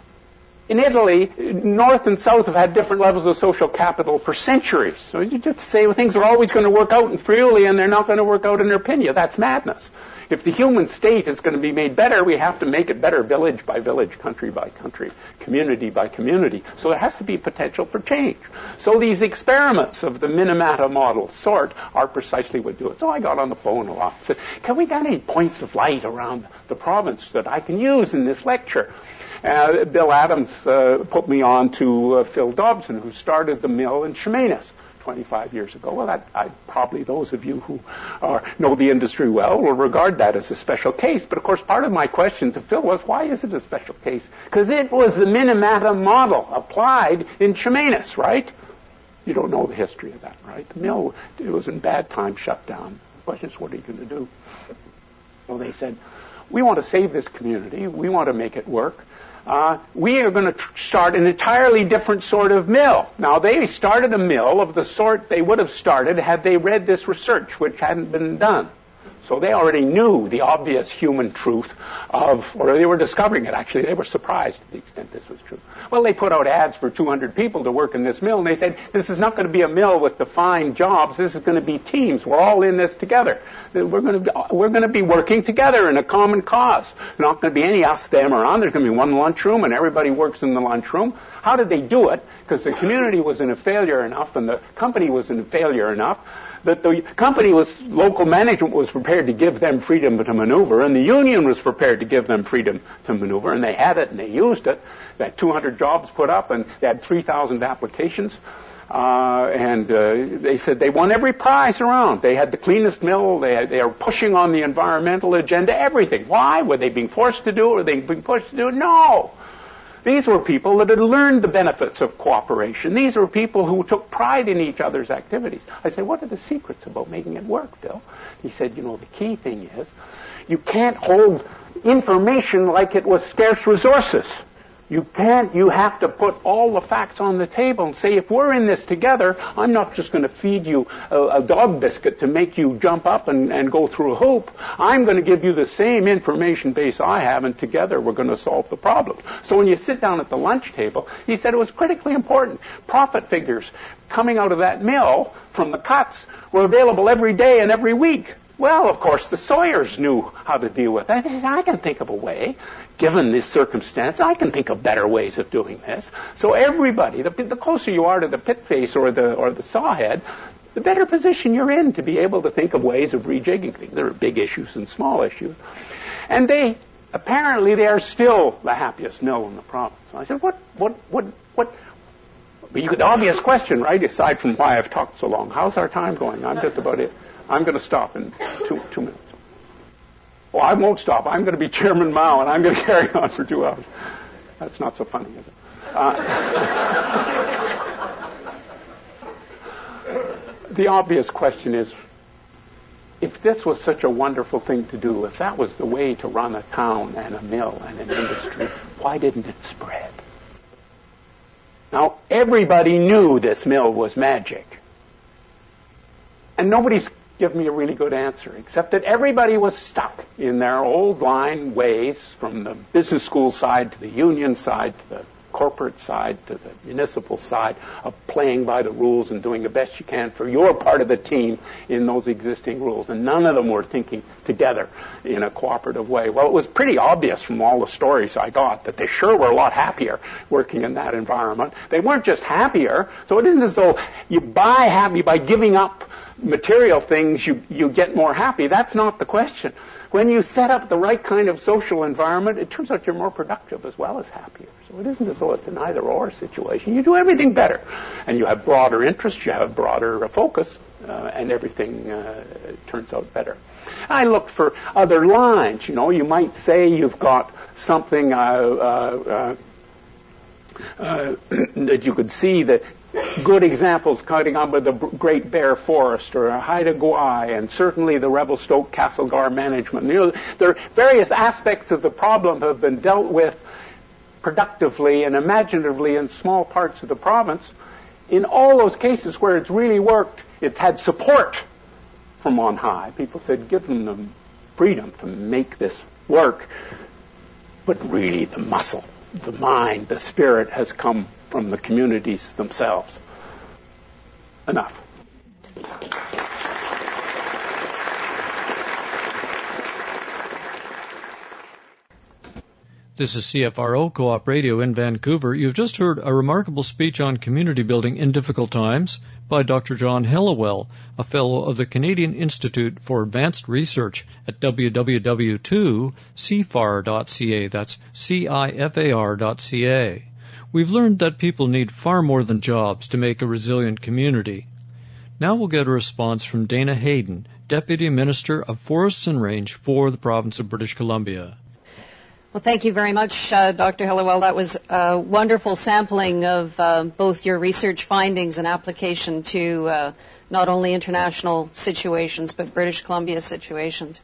in Italy, North and South have had different levels of social capital for centuries. So you just say, well, things are always going to work out in Friuli and they're not going to work out in Irpinia. That's madness. If the human state is going to be made better, we have to make it better village by village, country by country, community by community. So there has to be potential for change. So these experiments of the Minamata model sort are precisely what do it. So I got on the phone a lot and said, can we get any points of light around the province that I can use in this lecture? Uh, Bill Adams uh, put me on to uh, Phil Dobson, who started the mill in Chemainus twenty-five years ago. Well, that, I, probably those of you who are, know the industry well will regard that as a special case. But, of course, part of my question to Phil was, why is it a special case? Because it was the Minamata model applied in Chemainus, right? You don't know the history of that, right? The mill, it was in bad time, shut down. The question is, what are you going to do? Well, they said, we want to save this community. We want to make it work. Uh, we are going to tr- start an entirely different sort of mill. Now, they started a mill of the sort they would have started had they read this research, which hadn't been done. So they already knew the obvious human truth of, or they were discovering it, actually. They were surprised to the extent this was true. Well, they put out ads for two hundred people to work in this mill, and they said, this is not going to be a mill with defined jobs. This is going to be teams. We're all in this together. We're going to be, we're going to be working together in a common cause. There's not going to be any us, them, or on. There's going to be one lunchroom, and everybody works in the lunchroom. How did they do it? Because the community was in a failure enough, and the company was in a failure enough, that the company was, local management was prepared to give them freedom to maneuver, and the union was prepared to give them freedom to maneuver, and they had it and they used it. They had two hundred jobs put up, and they had three thousand applications. Uh, and uh, they said they won every prize around. They had the cleanest mill. They, had, they were pushing on the environmental agenda, everything. Why? Were they being forced to do it? Were they being pushed to do it? No. These were people that had learned the benefits of cooperation. These were people who took pride in each other's activities. I said, what are the secrets about making it work, Bill? He said, you know, the key thing is you can't hold information like it was scarce resources. You can't, you have to put all the facts on the table and say, if we're in this together, I'm not just going to feed you a, a dog biscuit to make you jump up and, and go through a hoop. I'm going to give you the same information base I have, and together we're going to solve the problem. So when you sit down at the lunch table, he said it was critically important. Profit figures coming out of that mill from the cuts were available every day and every week. Well, of course, the Sawyers knew how to deal with it. They said, I can think of a way. Given this circumstance, I can think of better ways of doing this. So everybody, the, the closer you are to the pit face or the or the sawhead, the better position you're in to be able to think of ways of rejigging things. There are big issues and small issues. And they, apparently, they are still the happiest mill in the province. I said, what, what, what, what? But you, the obvious question, right, aside from why I've talked so long, how's our time going? I'm just about it. I'm going to stop in two, two minutes. Well, I won't stop. I'm going to be Chairman Mao, and I'm going to carry on for two hours. That's not so funny, is it? Uh, the obvious question is, if this was such a wonderful thing to do, if that was the way to run a town and a mill and an industry, why didn't it spread? Now, everybody knew this mill was magic. And nobody's given me a really good answer, except that everybody was stuck in their old line ways, from the business school side to the union side to the corporate side to the municipal side, of playing by the rules and doing the best you can for your part of the team in those existing rules. And none of them were thinking together in a cooperative way. Well, it was pretty obvious from all the stories I got that they sure were a lot happier working in that environment. They weren't just happier, so it isn't as though you buy happy by giving up material things, you, you get more happy. That's not the question. When you set up the right kind of social environment, it turns out you're more productive as well as happier. So it isn't as though it's an either-or situation. You do everything better. And you have broader interests, you have broader uh, focus, uh, and everything uh, turns out better. I looked for other lines. You know, you might say you've got something uh, uh, uh, uh, that you could see that good examples coming up with the Great Bear Forest or Haida Gwaii, and certainly the Revelstoke Castlegar management. You know, there are various aspects of the problem have been dealt with productively and imaginatively in small parts of the province. In all those cases where it's really worked, it's had support from on high. People said, give them the freedom to make this work. But really the muscle, the mind, the spirit has come from the communities themselves. Enough. This is C F R O Co-op Radio in Vancouver. You've just heard a remarkable speech on community building in difficult times by Doctor John Helliwell, a fellow of the Canadian Institute for Advanced Research at w w w dot c f a r dot c a. That's C I F A R dot C A. We've learned that people need far more than jobs to make a resilient community. Now we'll get a response from Dana Hayden, Deputy Minister of Forests and Range for the province of British Columbia. Well, thank you very much, uh, Doctor Helliwell. That was a wonderful sampling of uh, both your research findings and application to uh, not only international situations, but British Columbia situations.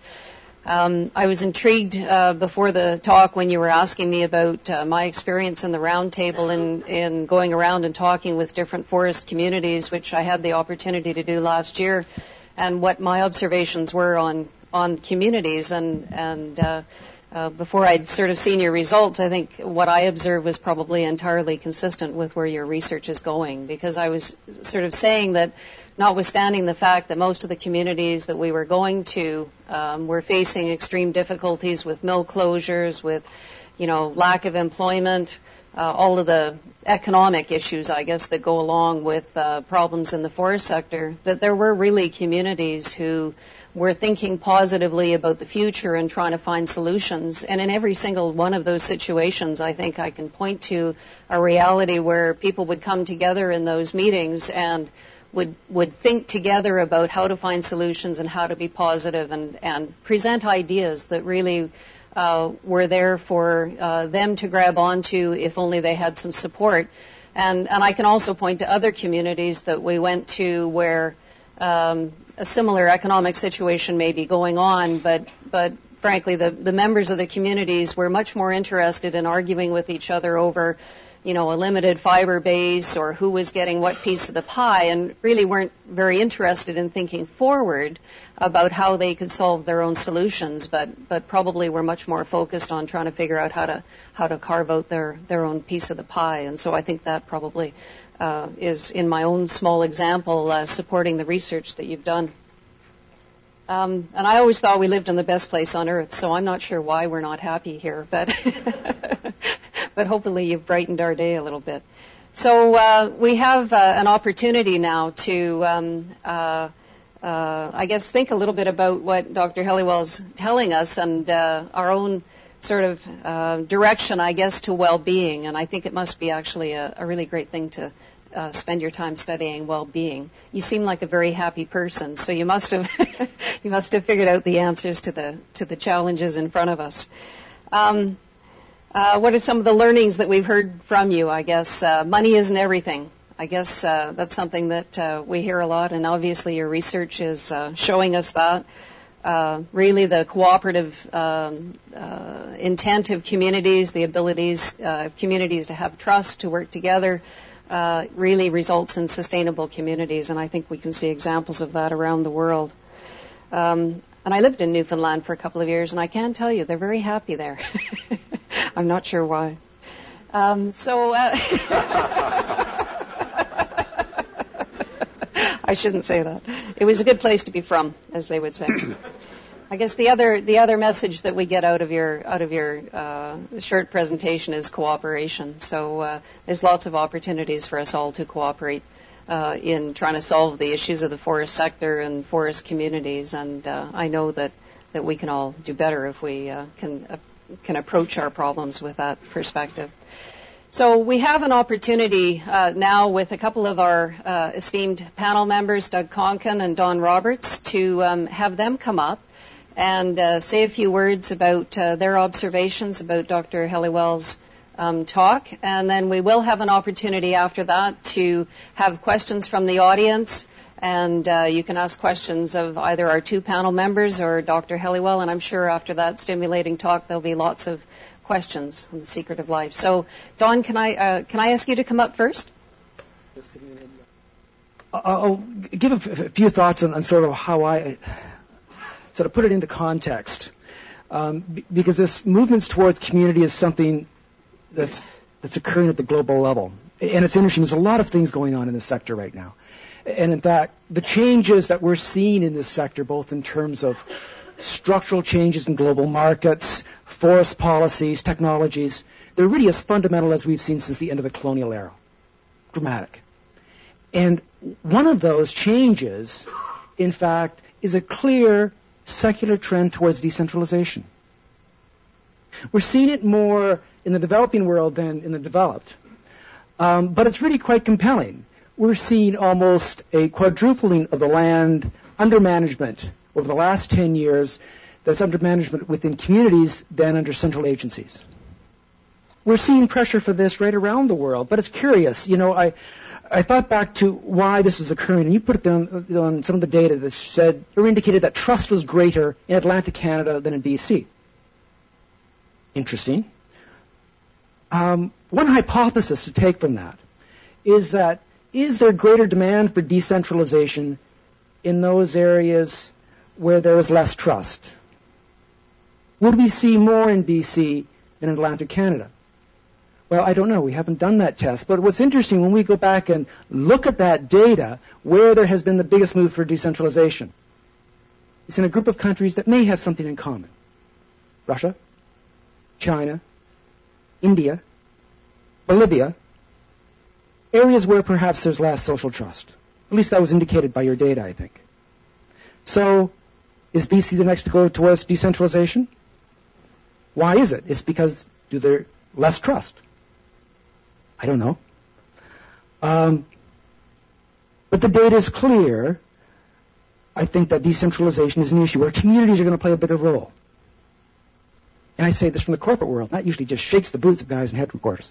Um, I was intrigued uh, before the talk when you were asking me about uh, my experience in the roundtable in, in going around and talking with different forest communities, which I had the opportunity to do last year, and what my observations were on, on communities. And, and uh, uh, before I'd sort of seen your results, I think what I observed was probably entirely consistent with where your research is going, because I was sort of saying that notwithstanding the fact that most of the communities that we were going to um, were facing extreme difficulties with mill closures, with, you know, lack of employment, uh, all of the economic issues, I guess, that go along with uh, problems in the forest sector, that there were really communities who were thinking positively about the future and trying to find solutions. And in every single one of those situations, I think I can point to a reality where people would come together in those meetings and would would think together about how to find solutions and how to be positive and, and present ideas that really uh, were there for uh, them to grab onto if only they had some support. And, and I can also point to other communities that we went to where um, a similar economic situation may be going on, but, but frankly, the, the members of the communities were much more interested in arguing with each other over, you know, a limited fiber base or who was getting what piece of the pie, and really weren't very interested in thinking forward about how they could solve their own solutions, but, but probably were much more focused on trying to figure out how to, how to carve out their, their own piece of the pie. And so I think that probably uh, is, in my own small example, uh, supporting the research that you've done. Um, and I always thought we lived in the best place on earth, so I'm not sure why we're not happy here, but but hopefully you've brightened our day a little bit. So uh, we have uh, an opportunity now to, um, uh, uh, I guess, think a little bit about what Doctor Helliwell is telling us and uh, our own sort of uh, direction, I guess, to well-being. And I think it must be actually a, a really great thing to Uh, spend your time studying well-being. You seem like a very happy person, so you must have you must have figured out the answers to the to the challenges in front of us. Um, uh, what are some of the learnings that we've heard from you? I guess uh, money isn't everything. I guess uh, that's something that uh, we hear a lot, and obviously your research is uh, showing us that. Uh, really, the cooperative um, uh, intent of communities, the abilities uh, of communities to have trust, to work together, uh, really results in sustainable communities, and I think we can see examples of that around the world. Um, and I lived in Newfoundland for a couple of years, and I can tell you they're very happy there. I'm not sure why. Um, so uh, I shouldn't say that. It was a good place to be from, as they would say. I guess the other the other message that we get out of your out of your uh, short presentation is cooperation. So uh, there's lots of opportunities for us all to cooperate uh, in trying to solve the issues of the forest sector and forest communities. And uh, I know that, that we can all do better if we uh, can uh, can approach our problems with that perspective. So we have an opportunity uh, now with a couple of our uh, esteemed panel members, Doug Conkin and Don Roberts, to um, have them come up and uh, say a few words about uh, their observations about Doctor Helliwell's um, talk. And then we will have an opportunity after that to have questions from the audience. And uh, you can ask questions of either our two panel members or Doctor Helliwell. And I'm sure after that stimulating talk, there'll be lots of questions on the secret of life. So, Don, can I uh, can I ask you to come up first? I'll give a, f- a few thoughts on, on sort of how I sort of put it into context, um, b- because this movements towards community is something that's that's occurring at the global level, and it's interesting. There's a lot of things going on in this sector right now, and in fact, the changes that we're seeing in this sector, both in terms of structural changes in global markets, forest policies, technologies, they're really as fundamental as we've seen since the end of the colonial era. Dramatic. And one of those changes, in fact, is a clear secular trend towards decentralization. We're seeing it more in the developing world than in the developed. Um, but it's really quite compelling. We're seeing almost a quadrupling of the land under management over the last ten years that's under management within communities than under central agencies. We're seeing pressure for this right around the world, but it's curious. You know, I I thought back to why this was occurring, and you put it down on some of the data that said or indicated that trust was greater in Atlantic Canada than in B C. Interesting. Um, one hypothesis to take from that is that is there greater demand for decentralization in those areas where there is less trust? Would we see more in B C than in Atlantic Canada? Well, I don't know. We haven't done that test. But what's interesting, when we go back and look at that data, where there has been the biggest move for decentralization, it's in a group of countries that may have something in common. Russia, China, India, Bolivia, areas where perhaps there's less social trust. At least that was indicated by your data, I think. So, is B C the next to go towards decentralization? Why is it? It's because do there less trust? I don't know. Um, but the data is clear. I think that decentralization is an issue where communities are going to play a bigger role. And I say this from the corporate world. That usually just shakes the boots of guys in headquarters.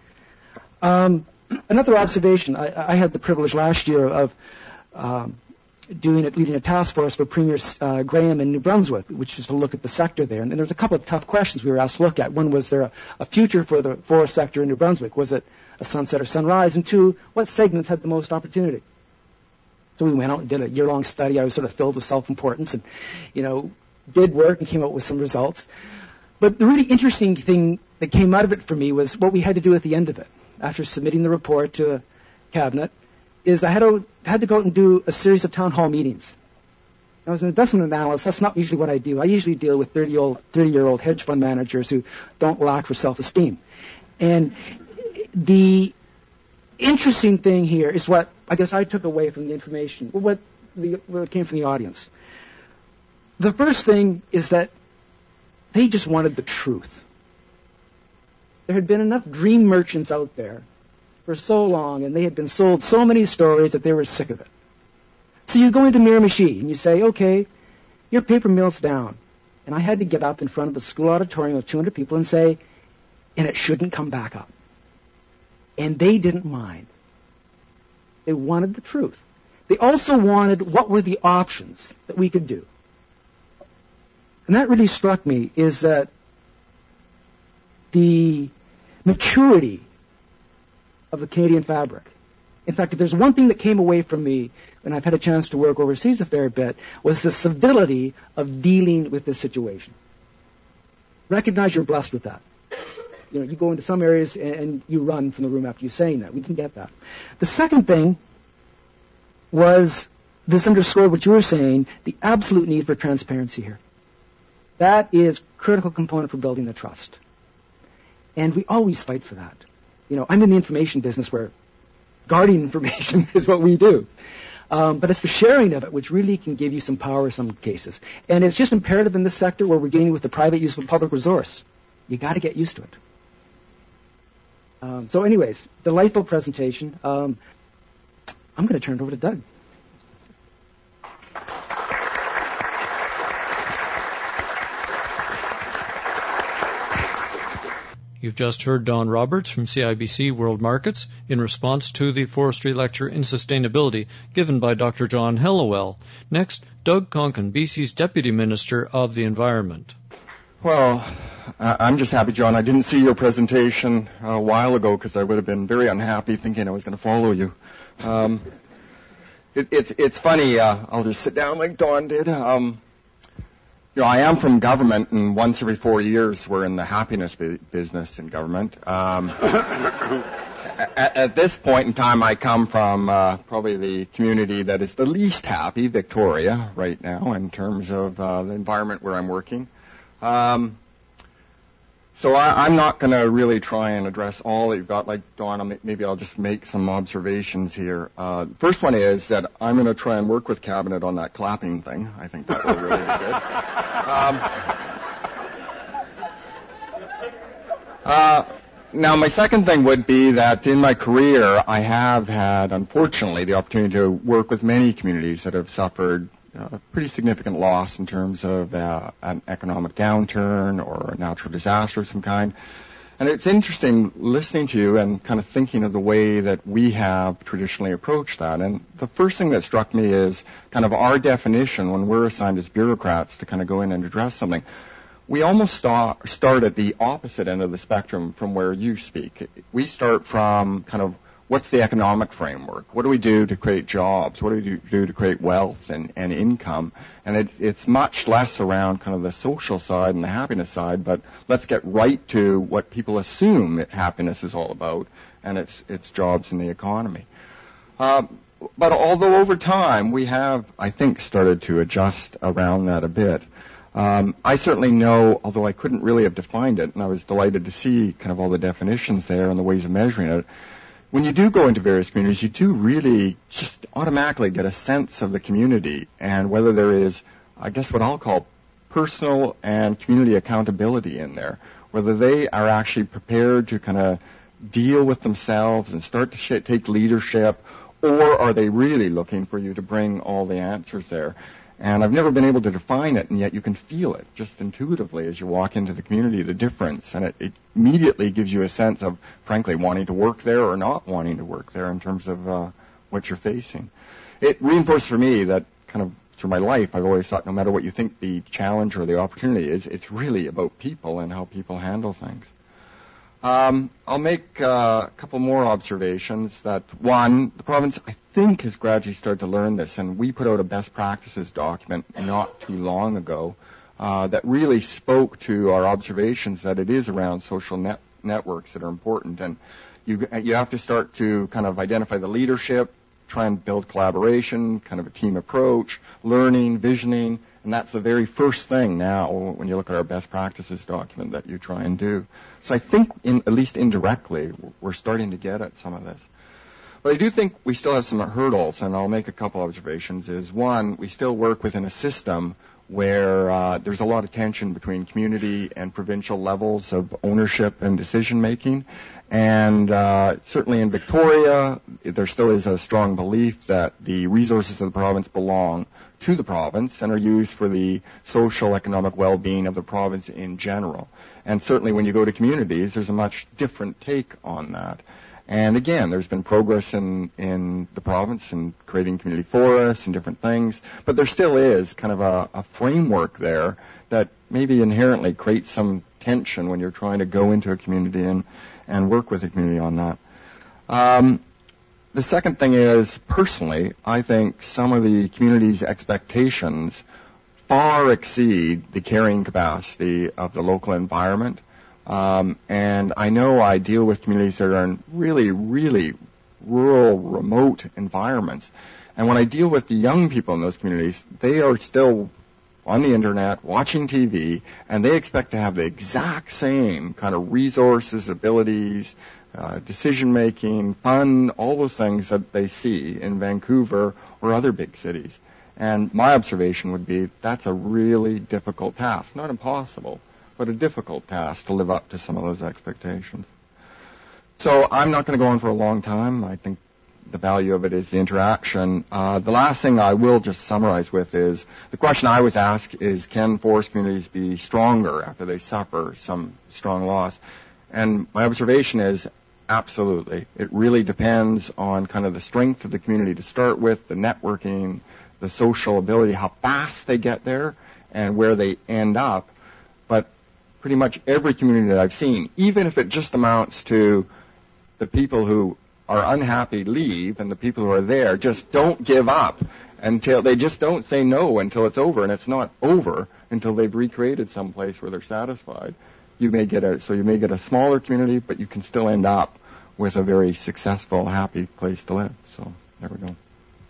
Um, another observation. I, I had the privilege last year of um, doing it, leading a task force for Premier uh, Graham in New Brunswick, which is to look at the sector there. And, and there was a couple of tough questions we were asked to look at. One, was there a, a future for the forest sector in New Brunswick? Was it a sunset or sunrise? And two, what segments had the most opportunity? So we went out and did a year-long study. I was sort of filled with self-importance and, you know, did work and came out with some results. But the really interesting thing that came out of it for me was what we had to do at the end of it. After submitting the report to Cabinet, is I had to, had to go out and do a series of town hall meetings. I was an investment analyst. That's not usually what I do. I usually deal with thirty-year-old, thirty-year-old hedge fund managers who don't lack for self-esteem. And the interesting thing here is what I guess I took away from the information, what, the, what came from the audience. The first thing is that they just wanted the truth. There had been enough dream merchants out there for so long, and they had been sold so many stories that they were sick of it. So you go into Miramichi, and you say, okay, your paper mill's down. And I had to get up in front of a school auditorium of two hundred people and say, and it shouldn't come back up. And they didn't mind. They wanted the truth. They also wanted what were the options that we could do. And that really struck me, is that the maturity of the Canadian fabric. In fact, if there's one thing that came away from me when I've had a chance to work overseas a fair bit, was the civility of dealing with this situation. Recognize you're blessed with that. You know, you go into some areas and, and you run from the room after you saying that. We can get that. The second thing was, this underscored what you were saying, the absolute need for transparency here. That is a critical component for building the trust. And we always fight for that. You know, I'm in the information business where guarding information is what we do. Um, but it's the sharing of it which really can give you some power in some cases. And it's just imperative in this sector where we're dealing with the private use of a public resource. You got to get used to it. Um, so anyways, delightful presentation. Um, I'm going to turn it over to Doug. You've just heard Don Roberts from C I B C World Markets in response to the Forestry Lecture in Sustainability given by Doctor John Hellawell. Next, Doug Conklin, B C's Deputy Minister of the Environment. Well, I'm just happy, John. I didn't see your presentation a while ago because I would have been very unhappy thinking I was going to follow you. Um, it, it's it's funny. Uh, I'll just sit down like Don did. Um, You know, I am from government, and once every four years we're in the happiness bu- business in government. Um, at, at this point in time, I come from uh, probably the community that is the least happy, Victoria, right now, in terms of uh, the environment where I'm working. Um, so I, I'm not going to really try and address all that you've got. Like Don, I'll, maybe I'll just make some observations here. Uh, first one is that I'm going to try and work with Cabinet on that clapping thing. I think that will really be good. Um, uh, now, my second thing would be that in my career, I have had, unfortunately, the opportunity to work with many communities that have suffered a pretty significant loss in terms of uh, an economic downturn or a natural disaster of some kind. And it's interesting listening to you and kind of thinking of the way that we have traditionally approached that. And the first thing that struck me is kind of our definition when we're assigned as bureaucrats to kind of go in and address something. We almost start, start at the opposite end of the spectrum from where you speak. We start from kind of what's the economic framework? What do we do to create jobs? What do we do, do to create wealth and, and income? And it, it's much less around kind of the social side and the happiness side, but let's get right to what people assume that happiness is all about, and it's, it's jobs in the economy. Um, but although over time we have, I think, started to adjust around that a bit, um, I certainly know, although I couldn't really have defined it, and I was delighted to see kind of all the definitions there and the ways of measuring it, when you do go into various communities, you do really just automatically get a sense of the community and whether there is, I guess, what I'll call personal and community accountability in there, whether they are actually prepared to kind of deal with themselves and start to sh- take leadership, or are they really looking for you to bring all the answers there? And I've never been able to define it, and yet you can feel it just intuitively as you walk into the community, the difference. And it, it immediately gives you a sense of, frankly, wanting to work there or not wanting to work there in terms of uh, what you're facing. It reinforced for me that kind of through my life, I've always thought no matter what you think the challenge or the opportunity is, it's really about people and how people handle things. Um, I'll make uh, a couple more observations. That one, the province, I think, has gradually started to learn this, and we put out a best practices document not too long ago uh, that really spoke to our observations that it is around social net- networks that are important, and you you have to start to kind of identify the leadership, try and build collaboration, kind of a team approach, learning, visioning. And that's the very first thing now when you look at our best practices document that you try and do. So I think, in, at least indirectly, we're starting to get at some of this. But I do think we still have some hurdles, and I'll make a couple observations. Is one, we still work within a system where uh, there's a lot of tension between community and provincial levels of ownership and decision-making. And uh, certainly in Victoria, there still is a strong belief that the resources of the province belong to the province and are used for the social, economic well-being of the province in general. And certainly when you go to communities, there's a much different take on that. And again, there's been progress in, in the province in creating community forests and different things, but there still is kind of a, a framework there that maybe inherently creates some tension when you're trying to go into a community and, and work with a community on that. Um, the second thing is, personally, I think some of the community's expectations far exceed the carrying capacity of the local environment. Um, and I know I deal with communities that are in really, really rural, remote environments. And when I deal with the young people in those communities, they are still on the internet, watching T V, and they expect to have the exact same kind of resources, abilities, uh, decision-making, fun, all those things that they see in Vancouver or other big cities. And my observation would be that's a really difficult task. Not impossible, but a difficult task to live up to some of those expectations. So I'm not going to go on for a long time. I think the value of it is the interaction. Uh, the last thing I will just summarize with is the question I was asked is, can forest communities be stronger after they suffer some strong loss? And my observation is absolutely. It really depends on kind of the strength of the community to start with, the networking, the social ability, how fast they get there, and where they end up. But pretty much every community that I've seen, even if it just amounts to the people who are unhappy leave and the people who are there just don't give up until they just don't say no until it's over, and it's not over until they've recreated some place where they're satisfied. You may get a so you may get a smaller community, but you can still end up with a very successful, happy place to live. So there we go.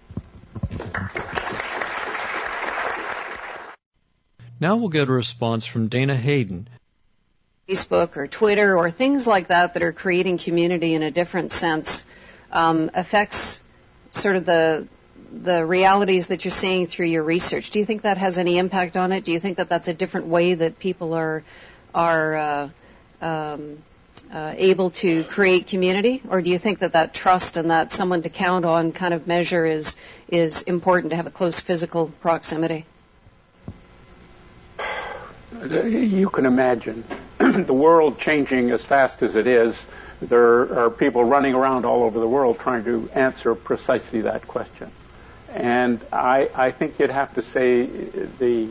Now we'll get a response from Dana Hayden. Facebook or Twitter or things like that that are creating community in a different sense um, affects sort of the the realities that you're seeing through your research. Do you think that has any impact on it? Do you think that that's a different way that people are are uh, um, uh, able to create community, or do you think that that trust and that someone to count on kind of measure is is important to have a close physical proximity? You can imagine the world changing as fast as it is. There are people running around all over the world trying to answer precisely that question. And I, I think you'd have to say the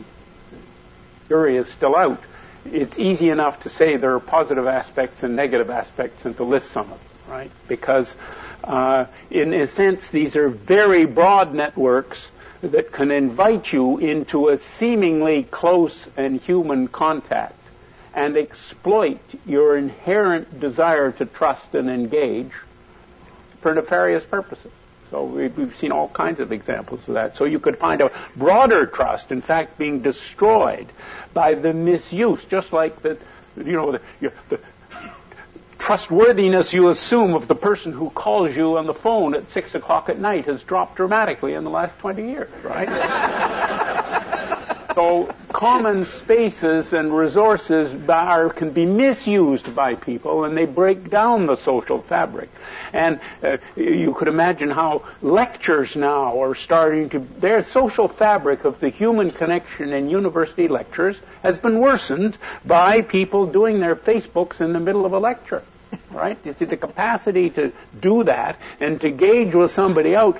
jury is still out. It's easy enough to say there are positive aspects and negative aspects and to list some of them, right? Because uh, in a sense, these are very broad networks that can invite you into a seemingly close and human contact and exploit your inherent desire to trust and engage for nefarious purposes. So we've seen all kinds of examples of that. So you could find a broader trust, in fact, being destroyed by the misuse, just like the, you know, the, the trustworthiness you assume of the person who calls you on the phone at six o'clock at night has dropped dramatically in the last twenty years, right? So common spaces and resources are, can be misused by people, and they break down the social fabric. And uh, you could imagine how lectures now are starting to, their social fabric of the human connection in university lectures has been worsened by people doing their Facebooks in the middle of a lecture. Right? You see, the capacity to do that and to gauge with somebody out,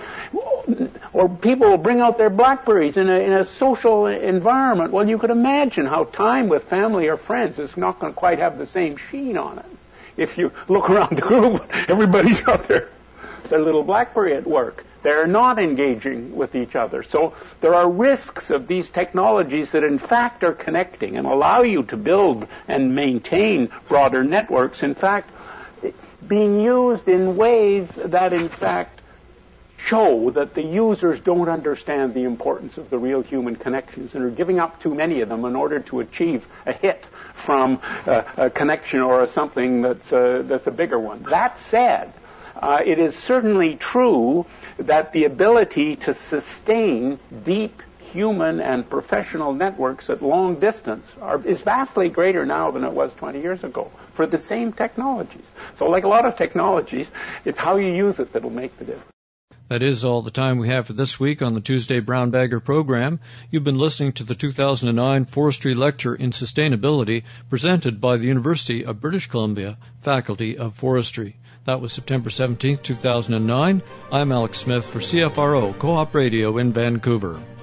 or people will bring out their BlackBerries in a, in a social environment. Well, you could imagine how time with family or friends is not going to quite have the same sheen on it. If you look around the group, everybody's got their, their little BlackBerry at work. They're not engaging with each other. So there are risks of these technologies that in fact are connecting and allow you to build and maintain broader networks, in fact, being used in ways that in fact show that the users don't understand the importance of the real human connections and are giving up too many of them in order to achieve a hit from uh, a connection or a something that's, uh, that's a bigger one. That said, Uh, it is certainly true that the ability to sustain deep human and professional networks at long distance are, is vastly greater now than it was twenty years ago for the same technologies. So like a lot of technologies, it's how you use it that'll make the difference. That is all the time we have for this week on the Tuesday Brown Bagger program. You've been listening to the two thousand nine Forestry Lecture in Sustainability presented by the University of British Columbia Faculty of Forestry. That was September seventeenth, two thousand nine. I'm Alex Smith for C F R O Co-op Radio in Vancouver.